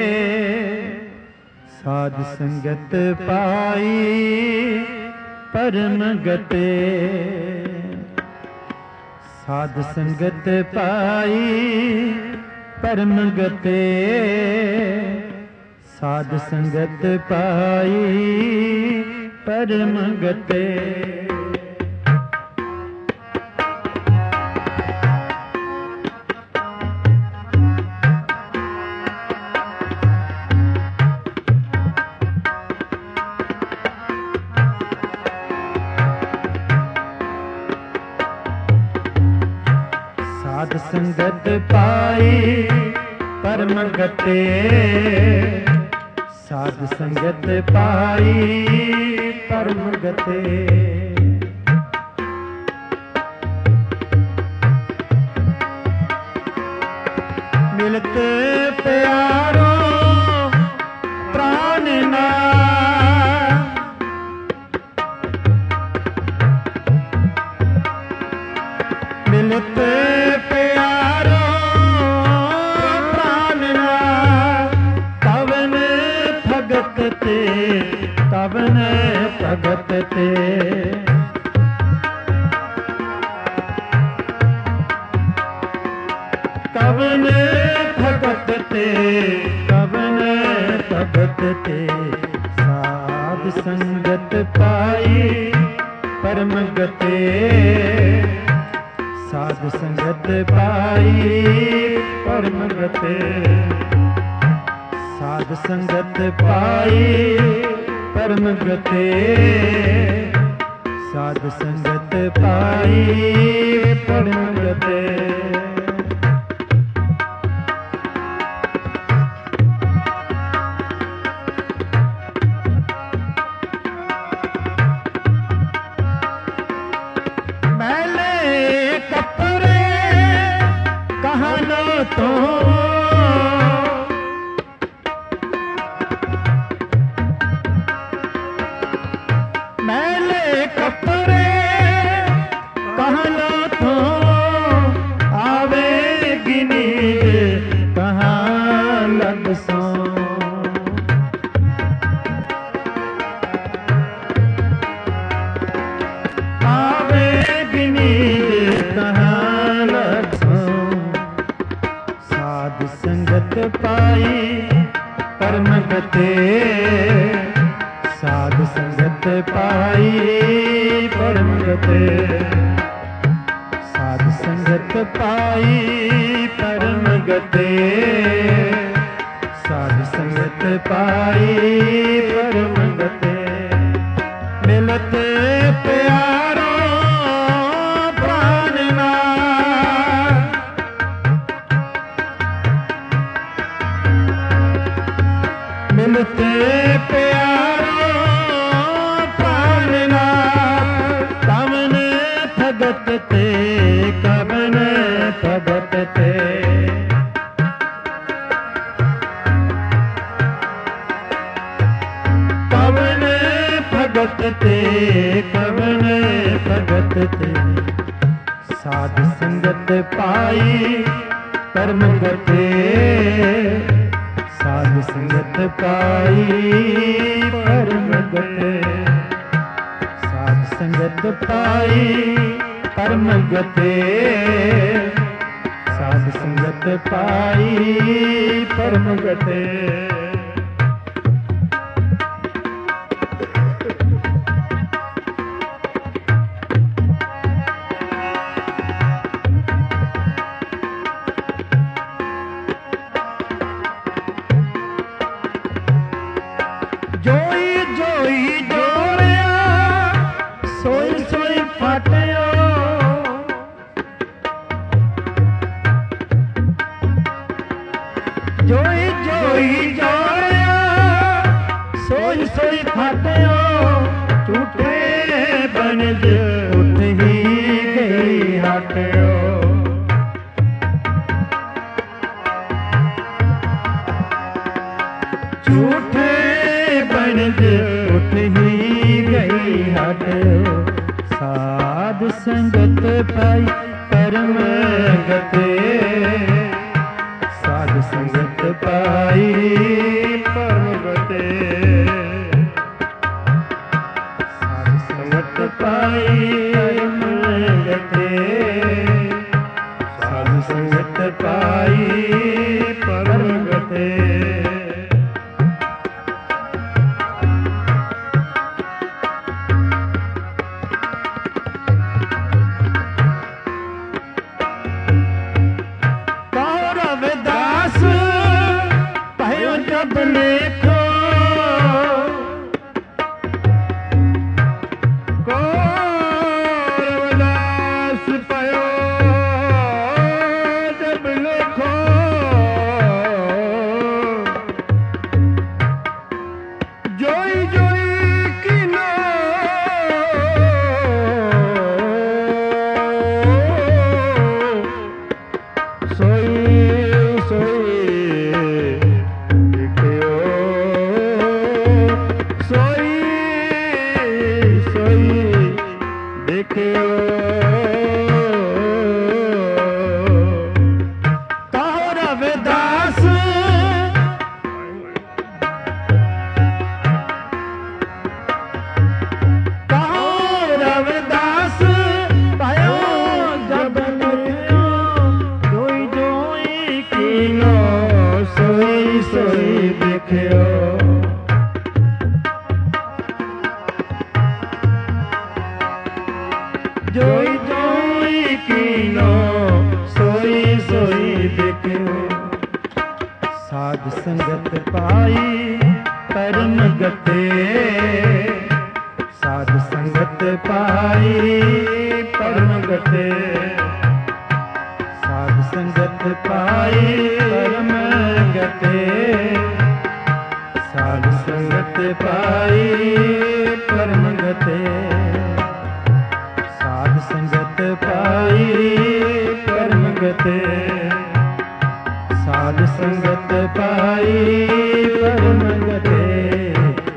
साध संगत पाई परम गते, साध संगत पाई परम गते, साध संगत पाई परम गते। साध संगत पाई परम गते, साध संगत पाई परम गते, मिलत प्यारो प्राण ना, मिलत प्यारो प्राण ना, तवन भगत ते, तवन भगत ते, तवन भगत ते, तवन भगत ते, साध संगत पाई परम गते, साध संगत पाई परम गते, साध संगत पाई परम गते, साध संगत पाई परम गते। तो मैले कपड़े कहलो तो आवेगी नींद कहाँ लग सो, आवेगी नींद कहाँ लग सो, साध संगत पाई परम गते, साध संगत पाई परम गते, साध संगत पाई परम गते, साध संगत पाई परम गते, मिलत प्यारो प्राण ना, मिलत प्यारो प्राण ना, तवन भगत ते, कवन भगत ते, कवन भगत ते, कवन भगत ते, साध संगत पाई परम गते, साध संगत पाई परम गते, साध संगत पाई परम गते, साध संगत पाई परम गते। जोई जोई जोड़िया सोई सोई फाटियो, ਹਟਿਓ। ਝੂਠੇ ਬਣਜ ਉਠ ਹੀ ਗਈ ਹਟਿਓ। ਸਾਧ ਸੰਗਤ ਪਾਈ ਪਰਮ ਗਤੇ। ਸਾਧ ਸੰਗਤ ਪਾਈ ਪਰਮ ਗਤੇ। ਸਾਧ ਸੰਗਤ ਪਾਈ ਪਰਮ ਗਤੇ। ਸਾਧ ਸੰਗਤ ਪਾਈ ਪਰਮ ਗਤੇ। ਜੋਈ ਜੋਈ ਕੀਨੋ ਸੋਈ ਸੋਈ ਦੇਖਿਓ। ਸਾਧ ਸੰਗਤ ਪਾਈ ਪਰਮ ਗਤੇ। ਸਾਧ ਸੰਗਤ ਪਾਈ ਪਰਮ ਗਤੇ। ਸਾਧ ਸੰਗਤ ਪਾਈ ਪਰਮ ਗਤੇ। ਸਾਧ ਸੰਗਤ ਪਾਈ ਪਰਮ ਗਤੇ। ਸਾਧ ਸੰਗਤ ਪਾਈ ਪਰਮ ਗਤੇ। ਸਾਧ ਸੰਗਤ ਪਾਈ ਪਰਮ ਗਤੇ।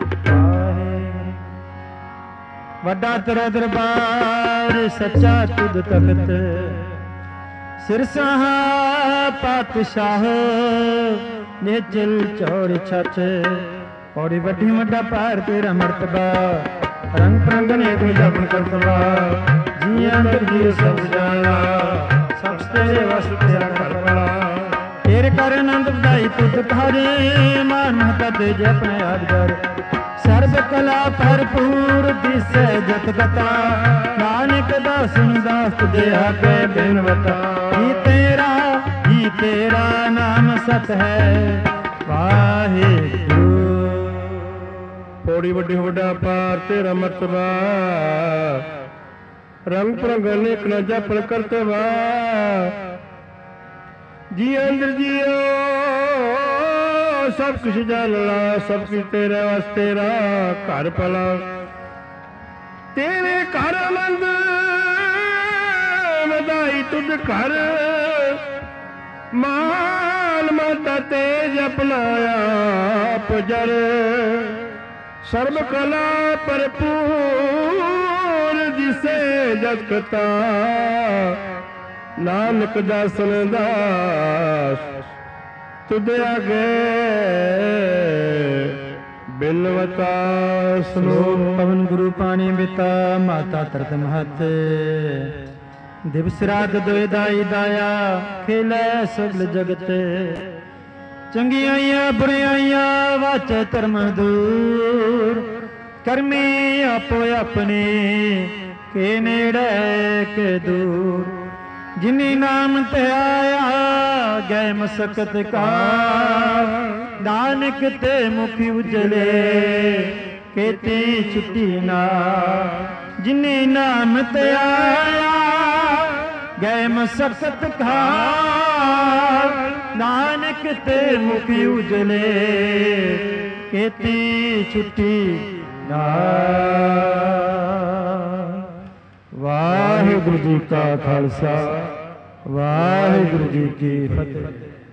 ਵੱਡਾ ਤੇਰਾ ਦਰਬਾਰ ਸੱਚਾ ਤੁਧ ਤਖਤ। ਸਿਰਸਾਹ ਪਾਤਸ਼ਾਹ ਨਿਚਲ ਚੌੜ ਛੱਤ। ਔੜੀ ਵੱਡੀ ਵੱਡਾ ਭਾਰ ਤੇਰਾ ਮਰਤਬਾ। ਰੰਗ ਪ੍ਰੰਗ ਨੇ ਕੋਈ ਜਪਨ ਕਰਤਵਾ। ਜੀ ਅੰਦਰ ਜੀ ਸਭ ਜਾਣਾ। ਸਭ ਤੇਰੇ ਵਸ ਤੇਰਾ ਘਰ ਵਾਲਾ। ਤੇਰੇ ਕਰ ਆਨੰਦ ਵਧਾਈ ਤੁਧ ਧਾਰੇ। ਮਾਨ ਮਹਤਾ ਤੇ ਜਪਨ ਆਦਗਰ। ਸਰਬ ਕਲਾ ਭਰਪੂਰ ਦਿਸੈ ਜਤ ਗਤਾ। ਨਾਨਕ ਦਾਸਨ ਦਾਸ ਦੇ ਆਗੇ ਬਿਨਵਤਾ। ਹੀ ਤੇਰਾ ਨਾਮ ਸਤ ਹੈ ਵਾਹਿਗੁਰੂ। ਪੌੜੀ ਵੱਡੀ ਵੱਡਾ ਪਾਰ ਤੇਰਾ ਮਰਤਬਾ। ਰੰਗ ਪ੍ਰੰਗ ਅਨੇਕ ਨ ਜਪਨ ਕਰਤਵਾ। ਜੀ ਅੰਦਰ ਜੀਓ ਸਭ ਕੁਛ ਜਾਣਲਾ। ਸਭ ਕੁਛ ਤੇਰੇ ਵਾਸਤੇ ਤੇਰਾ ਘਰ ਭਲਾ। ਤੇਰੇ ਘਰ ਆਨੰਦ ਵਧਾਈ ਤੁਧ ਘਰ। ਮਾਨ ਮਤਾ ਤੇ ਜਪਨਾ ਆਪ ਜਰ। ਸਰਬ ਕਲਾ ਭਰਪੂਰ ਜਿਸੇ ਜਸ ਕਤਾ। ਨਾਨਕ ਦਾਸਨ ਦਾਸ ਤੁਧ ਆਗੇ ਬਿਨਵਤਾ। ਸਲੋਕ ਪਵਨ ਗੁਰੂ ਪਾਣੀ ਬਿਤਾ। ਮਾਤਾ ਤਰਤ ਮਹਤ ਦਿਵਸ ਰਾਤ ਦੋਇ ਦਾਈ ਦਾਇਆ। ਖੇਲੇ ਸਗਲ ਜਗਤ ਚੰਗਿਆਈਆਂ ਬੁਰਿਆਈਆਂ ਵਾਚੈ ਧਰਮ ਦੂਰ। ਕਰਮੀ ਆਪੋ ਆਪਣੇ ਕੇ ਨੇੜੇ ਕੇ ਦੂਰ। ਜਿਨੀ ਨਾਮ ਤੇ ਆਇਆ ਗਏ ਮਸਕਤ ਕਾ। ਨਾਨਕ ਤੇ ਮੁਖ ਉਜਲੇ ਕੇਤੀ ਛੁੱਟੀ ਨਾ। ਜਿਨੀ ਨਾਮ ਤੇ ਆਇਆ ਗਏ ਮਸਕਤ ਕਾ। ਨਾਨਕ ਤੇ ਮੁਖ ਉਜਲੇ ਕੇਤੀ ਛੁੱਟੀ ਨਾ। ਵਾਹਿਗੁਰੂ ਜੀ ਕਾ ਖਾਲਸਾ ਵਾਹਿਗੁਰੂ ਜੀ ਕੀ ਫਤਿਹ।